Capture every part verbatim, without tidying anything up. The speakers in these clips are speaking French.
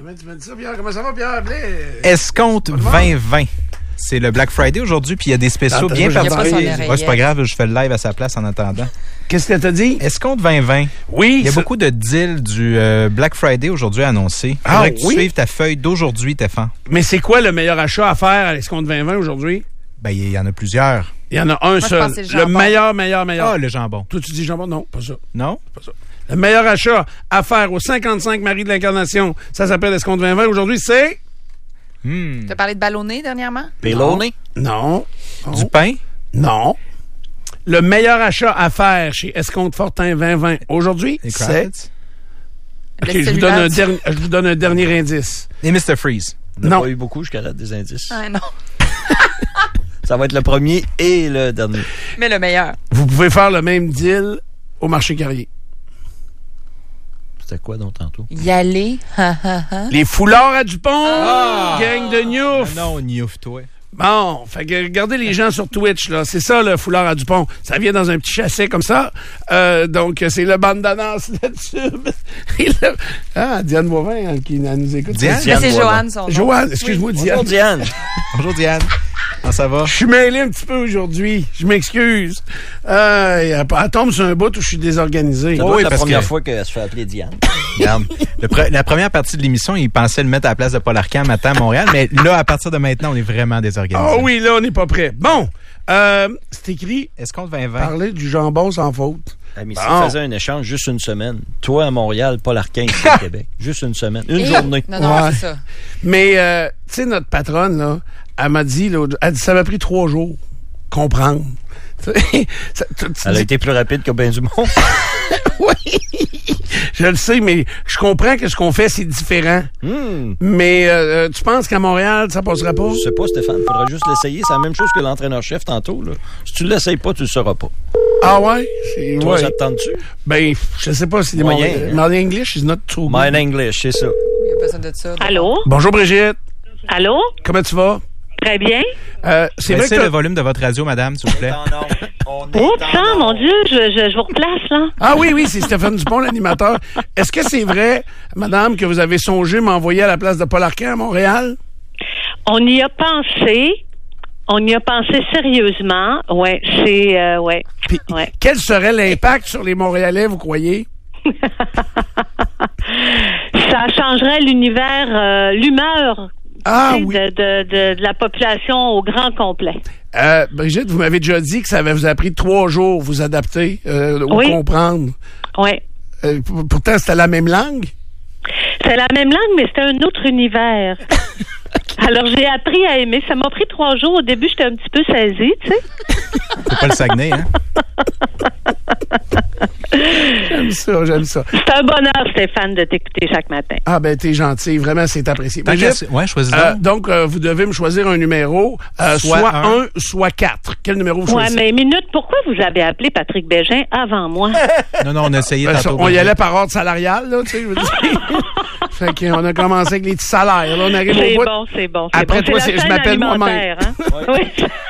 Comment tu m'as dit ça, Pierre? Comment ça va, Pierre? Blais? Escompte vingt vingt. C'est le Black Friday aujourd'hui, puis il y a des spéciaux Attends, bien je vais particuliers. pas Ouais, c'est pas grave, je fais le live à sa place en attendant. Qu'est-ce que t'as dit? Escompte vingt vingt. Oui. Il y a ça... beaucoup de deals du euh, Black Friday aujourd'hui annoncés. Ah, Faudrait que tu oui? suives ta feuille d'aujourd'hui, Stéphane. Mais c'est quoi le meilleur achat à faire à l'escompte vingt vingt aujourd'hui? Ben, il y en a plusieurs. Il y en a un Moi, seul. je pense que c'est Le, le jambon. meilleur, meilleur, meilleur. Ah, le jambon. Toi, tu dis jambon? Non, pas ça. Non? Pas ça. Le meilleur achat à faire au cinquante-cinq Marie de l'Incarnation, ça s'appelle escompte vingt vingt. Aujourd'hui, c'est... Hmm. Tu as parlé de ballonné dernièrement? Pélonné? Non. non. Du pain? Non. Le meilleur achat à faire chez Escompte Fortin vingt vingt aujourd'hui, Les c'est... Kravitz? OK, Le je vous, donne un cellulaire. dernier, je vous donne un dernier indice. Et mister Freeze. On n'a Non. pas eu beaucoup jusqu'à date des indices. Ah non. Ça va être le premier et le dernier. Mais le meilleur. Vous pouvez faire le même deal au marché Carrier. C'était quoi donc tantôt? Y aller. Ha, ha, ha. Les foulards à Dupont, Ah! gang de Newf. Non, Newf, toi. Bon, fait que regardez les gens sur Twitch, là. C'est ça, le foulard à Dupont. Ça vient dans un petit chassis comme ça. Euh, donc, c'est le bande d'annonce là-dessus. Et le- Ah, Diane Boivin, hein, qui elle nous écoute. Diane? Mais c'est Diane Joanne, son nom. Joanne, excuse-moi, Diane. Bonjour, Diane. Bonjour, Diane. Comment ça va? Je suis mêlé un petit peu aujourd'hui. Je m'excuse. Euh, elle, elle tombe sur un bout où je suis désorganisé. Ça Oh, doit oui, être la parce première que- fois qu'elle se fait appeler Diane. Regarde, le pre- la première partie de l'émission, il pensait le mettre à la place de Paul Arcand matin à Montréal, mais là, à partir de maintenant, on est vraiment désorganisé. Ah oui, là, on n'est pas prêt. Bon, euh, c'est écrit Escompte vingt vingt. parler du jambon sans faute. Ah, mais Bon. si on faisait un échange juste une semaine, toi à Montréal, Paul Arcand ici à Québec, juste une semaine, une Et- journée. Non, non, Ouais. c'est ça. Mais, euh, tu sais, notre patronne, là, elle m'a dit, là, elle dit, ça m'a pris trois jours comprendre. Tu sais, ça- tu- tu Elle a dis- été plus rapide que ben du monde. Oui, je le sais, mais je comprends que ce qu'on fait, c'est différent. Hmm. Mais euh, tu penses qu'à Montréal, ça passera pas? Je sais pas, Stéphane. Faudra juste l'essayer. C'est la même chose que l'entraîneur-chef tantôt. Là. Si tu l'essayes pas, tu le sauras pas. Ah ouais? C'est, Toi, ouais. ça te tente-tu? Ben, je sais pas si Moyen, mon, hein? my English is not too good. My English, c'est ça. Il n'y a besoin de ça. Allô? Bonjour Brigitte, Allô? comment tu vas? Très bien. Euh, c'est vrai que Baissez t'as- le volume de votre radio, madame, s'il vous plaît. Oups, ça, mon Dieu, je, je, je vous replace, là. Ah oui, oui, c'est Stéphane Dupont, l'animateur. Est-ce que c'est vrai, madame, que vous avez songé m'envoyer à la place de Paul Arcand à Montréal? On y a pensé. On y a pensé sérieusement. Ouais, c'est... Euh, ouais. Puis, Ouais. quel serait l'impact sur les Montréalais, vous croyez? Ça changerait l'univers, euh, l'humeur Ah tu sais, oui. de, de, de, de la population au grand complet. Euh, Brigitte, vous m'avez déjà dit que ça vous a pris trois jours vous adapter euh, ou Oui. comprendre. Ouais. Euh, p- pourtant, c'était la même langue. C'est la même langue, mais c'était un autre univers. Alors, j'ai appris à aimer. Ça m'a pris trois jours. Au début, j'étais un petit peu saisie, tu sais. C'est pas le Saguenay, hein? J'aime ça, j'aime ça. C'est un bonheur, Stéphane, de t'écouter chaque matin. Ah ben, t'es gentil. Vraiment, c'est apprécié. Tant Brigitte, qu'à- Ouais, choisis euh, donc. donc, euh, vous devez me choisir un numéro, euh, soit, Soit un, un. soit quatre. Quel numéro vous Ouais, choisissez? mais minute, pourquoi vous avez appelé Patrick Bégin avant moi? Non, non, on a essayé Ben, ça, tantôt. on y allait par ordre salarial, là, tu sais, je veux dire. Fait qu'on a commencé avec les petits salaires. Là, on arrive C'est au bout. bon, c'est bon. c'est Après bon. toi, C'est c'est- la je chaîne m'appelle moi-même. alimentaire, hein? Oui.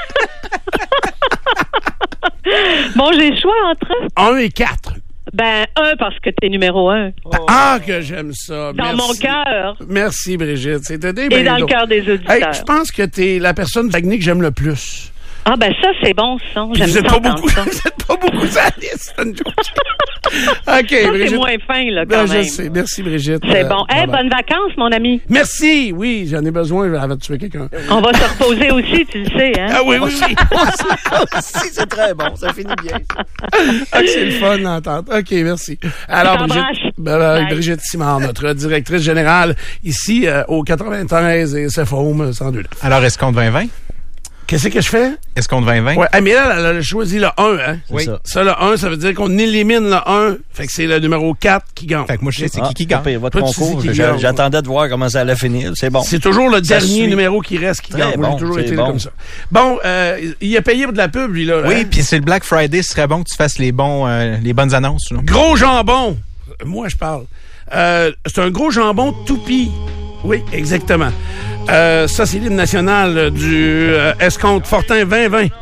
Bon, j'ai le choix entre eux. Un et quatre. Ben, un, parce que t'es numéro un. Ah, que j'aime ça. Dans Merci. mon cœur Merci, Brigitte. C'était des et dans le cœur des Hey, auditeurs. je pense que t'es la personne technique que j'aime le plus. Ah, ben ça, c'est bon, ça. Puis J'aime vous êtes ça pas entendre beaucoup, ça. vous êtes pas beaucoup sur la liste. c'est une joke. OK, Ça, c'est Brigitte. moins fin, là, Ben, quand je même. sais. Merci, Brigitte. C'est Euh, bon. Eh, bye-bye. bonnes vacances, mon ami. Merci. Oui, j'en ai besoin avant de tuer quelqu'un. On va se reposer aussi, tu le sais, hein? Ah oui, oui, oui. Si, c'est très bon. Ça finit bien. ça. Ah, c'est le fun d'entendre. OK, merci. Alors, Je t'embrasse. Brigitte, ben, ben, Bye. Brigitte Simard, notre directrice générale, ici euh, au quatre-vingt-treize et C F O M cent deux. Alors, escompte vingt vingt? Qu'est-ce que je fais? Escompte vingt vingt? Ouais, ah, mais là, elle a choisi le un, hein? C'est Oui. ça. Ça, le un, ça veut dire qu'on élimine le un. Fait que c'est le numéro quatre qui gagne. Fait que moi, je sais c'est Ah, qui qui pas gagne. pire, votre Toi, tu sais concours. qui J'a- gagne. J'attendais de voir comment ça allait finir. C'est bon. C'est toujours le Ça dernier suit. numéro qui reste qui Très gagne. Moi, bon, j'ai toujours c'est été bon. comme ça. Bon, euh, il a payé pour de la pub, lui, là. Oui, hein? puis c'est le Black Friday. Ce serait bon que tu fasses les, bons, euh, les bonnes annonces. Là. Gros jambon. Moi, je parle. Euh, c'est un gros jambon toupie. Oui, exactement. Euh, ça, c'est l'hymne national du euh, Escompte Fortin vingt vingt.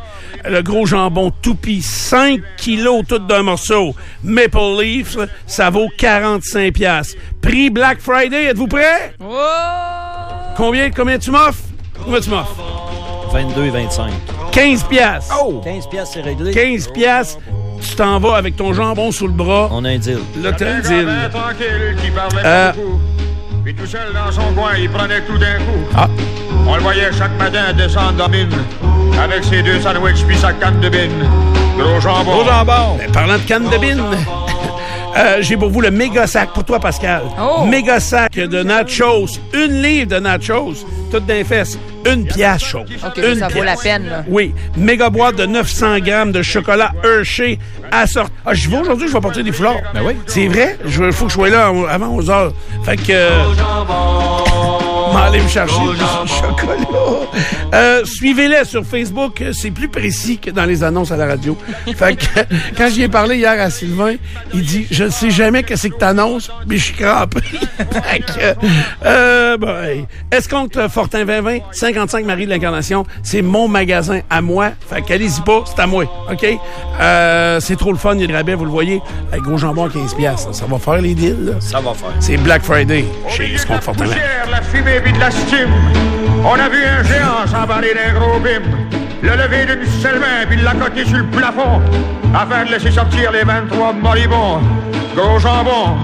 le gros jambon toupie, cinq kilos tout d'un morceau. Maple Leaf, ça vaut quarante-cinq piastres. Prix Black Friday, êtes-vous prêts? Wow! Combien, combien tu m'offres? Combien tu m'offres? vingt-deux et vingt-cinq. quinze piastres. Oh! quinze piastres, c'est réglé. quinze piastres. Tu t'en vas avec ton jambon sous le bras. On a un deal. Là, t'as un deal. Tranquille, qui parlait Euh. pas beaucoup. Puis tout seul dans son coin, il prenait tout d'un coup. Ah. On le voyait chaque matin descendre dans mine, avec ses deux sandwichs puis sa canne de bine. Gros jambon. Gros jambon. Ben, parlant de canne de bine, euh, j'ai pour vous le méga sac pour toi, Pascal. Oh. Méga sac de nachos. Une livre de nachos. Toutes dans les fesses. Une pièce chaud. OK, Une ça vaut pièce. la peine, là. Oui. Méga boîte de neuf cents grammes de chocolat Hershey assorti. Ah, j'y vais aujourd'hui, je vais porter des foulards. Ben oui. C'est vrai? Il faut que je sois là avant onze heures. Fait que... Euh, m'en aller me chercher du chocolat. Euh, suivez-les sur Facebook. C'est plus précis que dans les annonces à la radio. Fait que quand j'y ai parlé hier à Sylvain, il dit, je ne sais jamais que c'est que t'annonces, mais je suis crampé. Fait que, euh, ben, escompte Fortin vingt vingt, cinquante-cinq Marie de l'Incarnation. C'est mon magasin à moi. Fait qu'allez-y pas, c'est à moi. OK? Euh, c'est trop le fun, il y a des rabais, vous le voyez. Avec gros jambon à quinze piastres. Ça va faire les deals, là. Ça va faire. C'est Black Friday chez Escompte Fortin vingt. Poussière, la fumée puis de la stime. On a vu un géant s'emballer d'un gros bim. Le lever d'une seule main puis l'accoter sur le plafond afin de laisser sortir les vingt-trois moribonds. Gros jambon.